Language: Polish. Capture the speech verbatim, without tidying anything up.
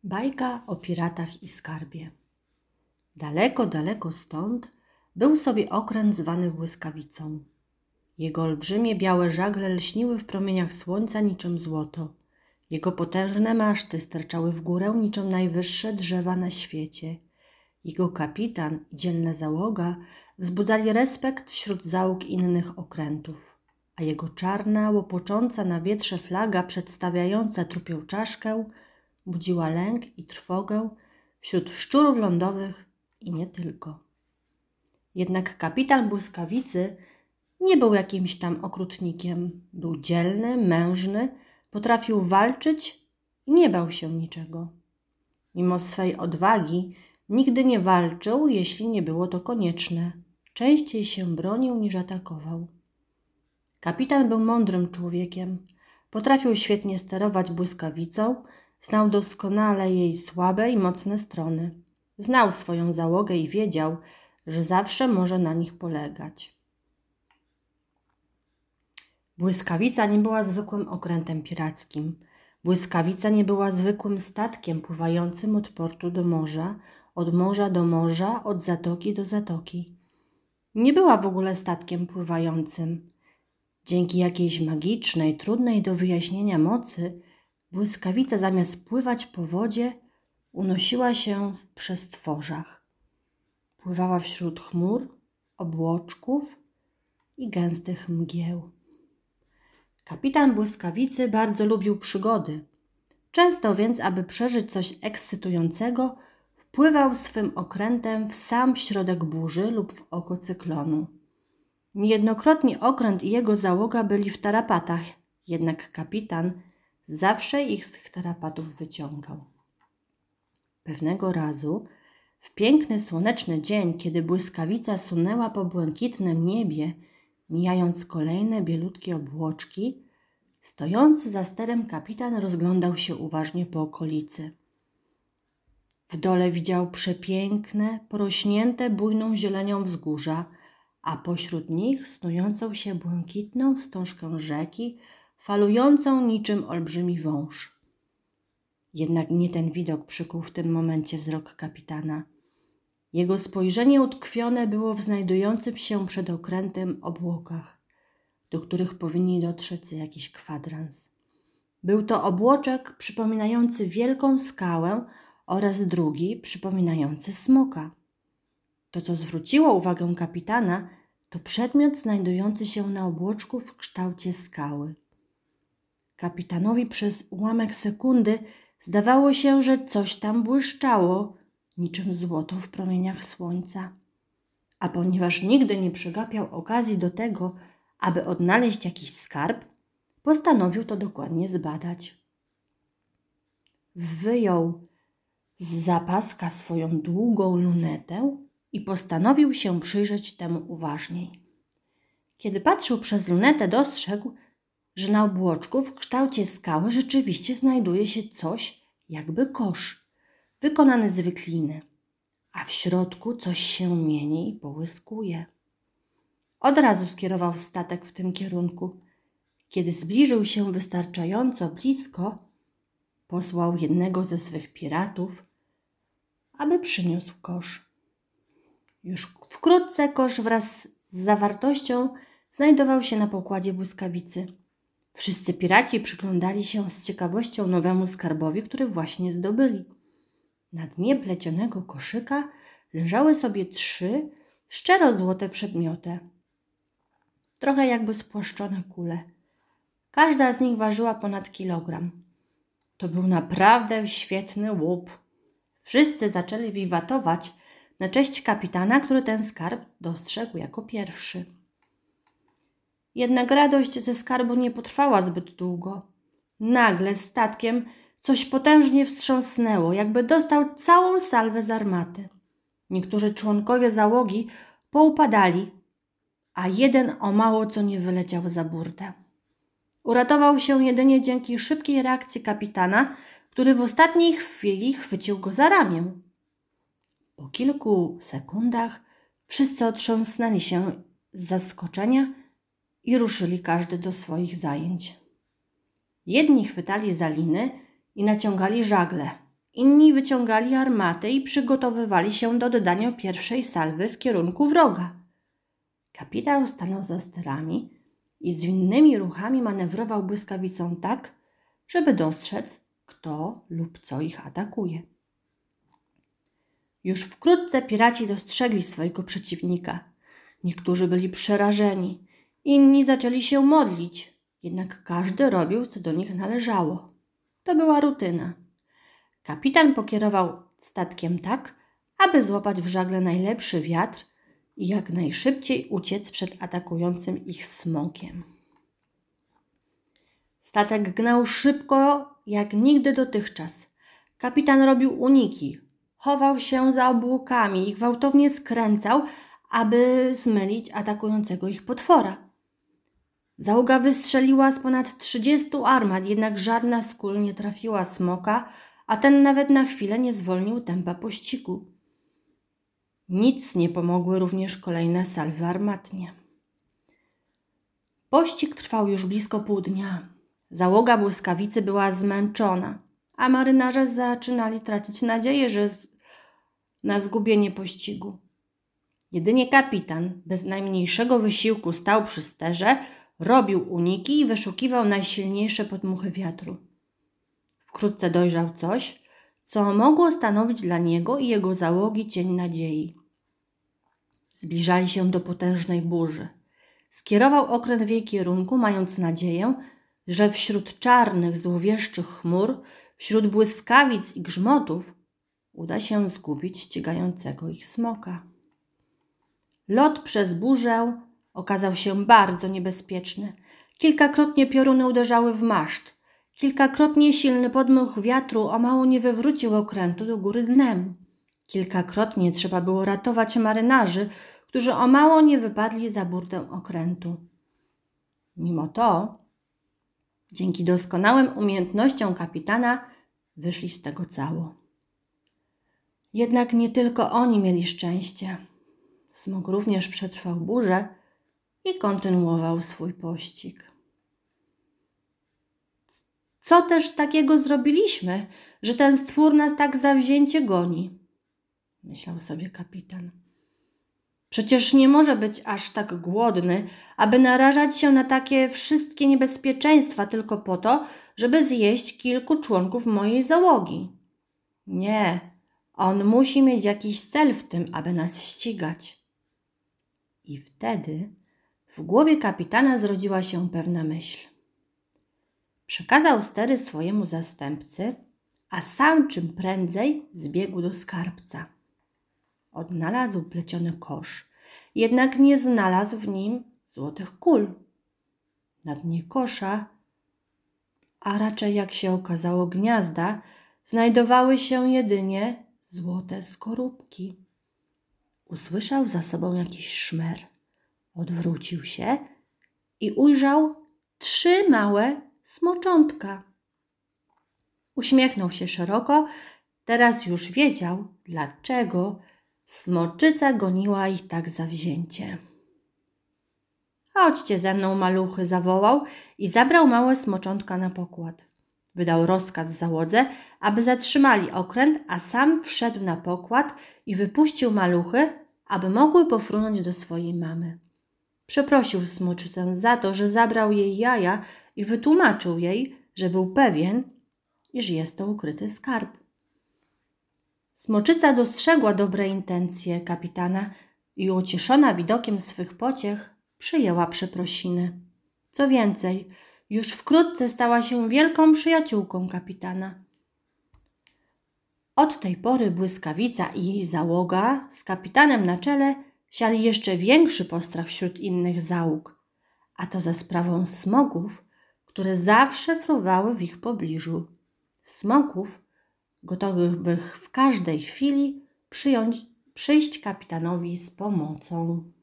Bajka o piratach i skarbie. Daleko, daleko stąd był sobie okręt zwany Błyskawicą. Jego olbrzymie białe żagle lśniły w promieniach słońca niczym złoto. Jego potężne maszty sterczały w górę niczym najwyższe drzewa na świecie. Jego kapitan i dzielna załoga wzbudzali respekt wśród załóg innych okrętów, a jego czarna, łopocząca na wietrze flaga przedstawiająca trupią czaszkę budziła lęk i trwogę wśród szczurów lądowych i nie tylko. Jednak kapitan Błyskawicy nie był jakimś tam okrutnikiem. Był dzielny, mężny, potrafił walczyć i nie bał się niczego. Mimo swej odwagi nigdy nie walczył, jeśli nie było to konieczne. Częściej się bronił niż atakował. Kapitan był mądrym człowiekiem. Potrafił świetnie sterować błyskawicą, znał doskonale jej słabe i mocne strony. Znał swoją załogę i wiedział, że zawsze może na nich polegać. Błyskawica nie była zwykłym okrętem pirackim. Błyskawica nie była zwykłym statkiem pływającym od portu do morza, od morza do morza, od zatoki do zatoki. Nie była w ogóle statkiem pływającym. Dzięki jakiejś magicznej, trudnej do wyjaśnienia mocy, błyskawica zamiast pływać po wodzie, unosiła się w przestworzach. Pływała wśród chmur, obłoczków i gęstych mgieł. Kapitan Błyskawicy bardzo lubił przygody. Często więc, aby przeżyć coś ekscytującego, wpływał swym okrętem w sam środek burzy lub w oko cyklonu. Niejednokrotnie okręt i jego załoga byli w tarapatach, jednak kapitan zawsze ich z tych tarapatów wyciągał. Pewnego razu, w piękny słoneczny dzień, kiedy błyskawica sunęła po błękitnym niebie, mijając kolejne bielutkie obłoczki, stojący za sterem kapitan rozglądał się uważnie po okolicy. W dole widział przepiękne, porośnięte bujną zielenią wzgórza, a pośród nich snującą się błękitną wstążkę rzeki, falującą niczym olbrzymi wąż. Jednak nie ten widok przykuł w tym momencie wzrok kapitana. Jego spojrzenie utkwione było w znajdującym się przed okrętem obłokach, do których powinni dotrzeć za jakiś kwadrans. Był to obłoczek przypominający wielką skałę oraz drugi przypominający smoka. To, co zwróciło uwagę kapitana, to przedmiot znajdujący się na obłoczku w kształcie skały. Kapitanowi przez ułamek sekundy zdawało się, że coś tam błyszczało, niczym złoto w promieniach słońca. A ponieważ nigdy nie przegapiał okazji do tego, aby odnaleźć jakiś skarb, postanowił to dokładnie zbadać. Wyjął z zapaska swoją długą lunetę i postanowił się przyjrzeć temu uważniej. Kiedy patrzył przez lunetę, dostrzegł, że na obłoczku w kształcie skały rzeczywiście znajduje się coś jakby kosz, wykonany z wykliny, a w środku coś się mieni i połyskuje. Od razu skierował statek w tym kierunku. Kiedy zbliżył się wystarczająco blisko, posłał jednego ze swych piratów, aby przyniósł kosz. Już wkrótce kosz wraz z zawartością znajdował się na pokładzie błyskawicy. Wszyscy piraci przyglądali się z ciekawością nowemu skarbowi, który właśnie zdobyli. Na dnie plecionego koszyka leżały sobie trzy szczero złote przedmioty. Trochę jakby spłaszczone kule. Każda z nich ważyła ponad kilogram. To był naprawdę świetny łup. Wszyscy zaczęli wiwatować na cześć kapitana, który ten skarb dostrzegł jako pierwszy. Jednak radość ze skarbu nie potrwała zbyt długo. Nagle statkiem coś potężnie wstrząsnęło, jakby dostał całą salwę z armaty. Niektórzy członkowie załogi poupadali, a jeden o mało co nie wyleciał za burtę. Uratował się jedynie dzięki szybkiej reakcji kapitana, który w ostatniej chwili chwycił go za ramię. Po kilku sekundach wszyscy otrząsnęli się z zaskoczenia i ruszyli każdy do swoich zajęć. Jedni chwytali za liny i naciągali żagle, Inni wyciągali armaty i przygotowywali się do dodania pierwszej salwy w kierunku wroga. Kapitan stanął za sterami i zwinnymi ruchami manewrował błyskawicą tak, żeby dostrzec, kto lub co ich atakuje. Już wkrótce piraci dostrzegli swojego przeciwnika. Niektórzy byli przerażeni, inni zaczęli się modlić, jednak każdy robił, co do nich należało. To była rutyna. Kapitan pokierował statkiem tak, aby złapać w żagle najlepszy wiatr i jak najszybciej uciec przed atakującym ich smokiem. Statek gnał szybko jak nigdy dotychczas. Kapitan robił uniki, chował się za obłokami i gwałtownie skręcał, aby zmylić atakującego ich potwora. Załoga wystrzeliła z ponad trzydziestu armat, jednak żadna z kul nie trafiła smoka, a ten nawet na chwilę nie zwolnił tempa pościgu. Nic nie pomogły również kolejne salwy armatnie. Pościg trwał już blisko pół dnia. Załoga błyskawicy była zmęczona, a marynarze zaczynali tracić nadzieję, że z... na zgubienie pościgu. Jedynie kapitan bez najmniejszego wysiłku stał przy sterze, robił uniki i wyszukiwał najsilniejsze podmuchy wiatru. Wkrótce dojrzał coś, co mogło stanowić dla niego i jego załogi cień nadziei. Zbliżali się do potężnej burzy. Skierował okręt w jej kierunku, mając nadzieję, że wśród czarnych, złowieszczych chmur, wśród błyskawic i grzmotów uda się zgubić ścigającego ich smoka. Lot przez burzę okazał się bardzo niebezpieczny. Kilkakrotnie pioruny uderzały w maszt. Kilkakrotnie silny podmuch wiatru o mało nie wywrócił okrętu do góry dnem. Kilkakrotnie trzeba było ratować marynarzy, którzy o mało nie wypadli za burtę okrętu. Mimo to, dzięki doskonałym umiejętnościom kapitana, wyszli z tego cało. Jednak nie tylko oni mieli szczęście. Smok również przetrwał burzę i kontynuował swój pościg. Co też takiego zrobiliśmy, że ten stwór nas tak zawzięcie goni? Myślał sobie kapitan. Przecież nie może być aż tak głodny, aby narażać się na takie wszystkie niebezpieczeństwa tylko po to, żeby zjeść kilku członków mojej załogi. Nie, on musi mieć jakiś cel w tym, aby nas ścigać. I wtedy w głowie kapitana zrodziła się pewna myśl. Przekazał stery swojemu zastępcy, a sam czym prędzej zbiegł do skarbca. Odnalazł pleciony kosz, jednak nie znalazł w nim złotych kul. Na dnie kosza, a raczej jak się okazało gniazda, znajdowały się jedynie złote skorupki. Usłyszał za sobą jakiś szmer. Odwrócił się i ujrzał trzy małe smoczątka. Uśmiechnął się szeroko, teraz już wiedział, dlaczego smoczyca goniła ich tak zawzięcie. Chodźcie ze mną, maluchy, zawołał i zabrał małe smoczątka na pokład. Wydał rozkaz załodze, aby zatrzymali okręt, a sam wszedł na pokład i wypuścił maluchy, aby mogły pofrunąć do swojej mamy. Przeprosił smoczycę za to, że zabrał jej jaja i wytłumaczył jej, że był pewien, iż jest to ukryty skarb. Smoczyca dostrzegła dobre intencje kapitana i ucieszona widokiem swych pociech przyjęła przeprosiny. Co więcej, już wkrótce stała się wielką przyjaciółką kapitana. Od tej pory błyskawica i jej załoga z kapitanem na czele siali jeszcze większy postrach wśród innych załóg, a to za sprawą smogów, które zawsze fruwały w ich pobliżu. Smogów gotowych w każdej chwili przyjąć, przyjść kapitanowi z pomocą.